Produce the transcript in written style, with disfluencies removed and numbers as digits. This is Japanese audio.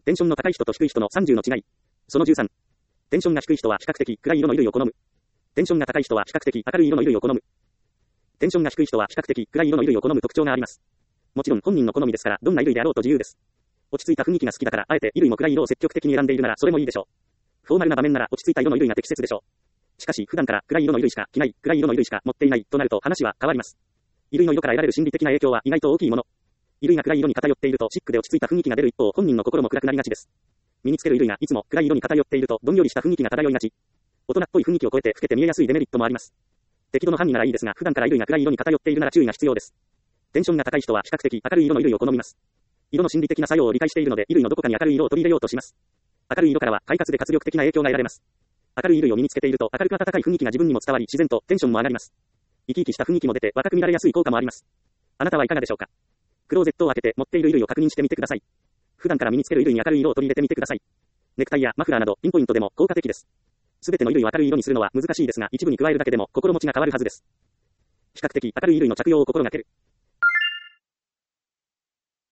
テンションの高い人と低い人の30の違い。その13。テンションが低い人は比較的暗い色の衣類を好む。テンションが高い人は比較的明るい色の衣類を好む。テンションが低い人は比較的暗い色の衣類を好む特徴があります。もちろん本人の好みですから、どんな衣類であろうと自由です。落ち着いた雰囲気が好きだから、あえて衣類も暗い色を積極的に選んでいるならそれもいいでしょう。フォーマルな場面なら落ち着いた色の衣類が適切でしょう。しかし、普段から暗い色の衣類しか着ない、暗い色の衣類しか持っていないとなると話は変わります。衣類の色から得られる心理的な影響は意外と大きいもの。衣類が暗い色に偏っているとシックで落ち着いた雰囲気が出る一方、本人の心も暗くなりがちです。身につける衣類がいつも暗い色に偏っているとどんよりした雰囲気が漂いがち。大人っぽい雰囲気を超えて老けて見えやすいデメリットもあります。適度の範囲ならいいですが、普段から衣類が暗い色に偏っているなら注意が必要です。テンションが高い人は比較的明るい色の衣類を好みます。色の心理的な作用を理解しているので、衣類のどこかに明るい色を取り入れようとします。明るい色からは快活で活力的な影響が得られます。明るい衣類を身につけていると明るく温かい雰囲気が自分にも伝わり、自然とテンションも上がります。生き生きした雰囲気も出て若く見られやすい効果もあります。あなたはいかがでしょうか。クローゼットを開けて持っている衣類を確認してみてください。普段から身につける衣類に明るい色を取り入れてみてください。ネクタイやマフラーなどピンポイントでも効果的です。すべての衣類を明るい色にするのは難しいですが、一部に加えるだけでも心持ちが変わるはずです。比較的明るい衣類の着用を心がける。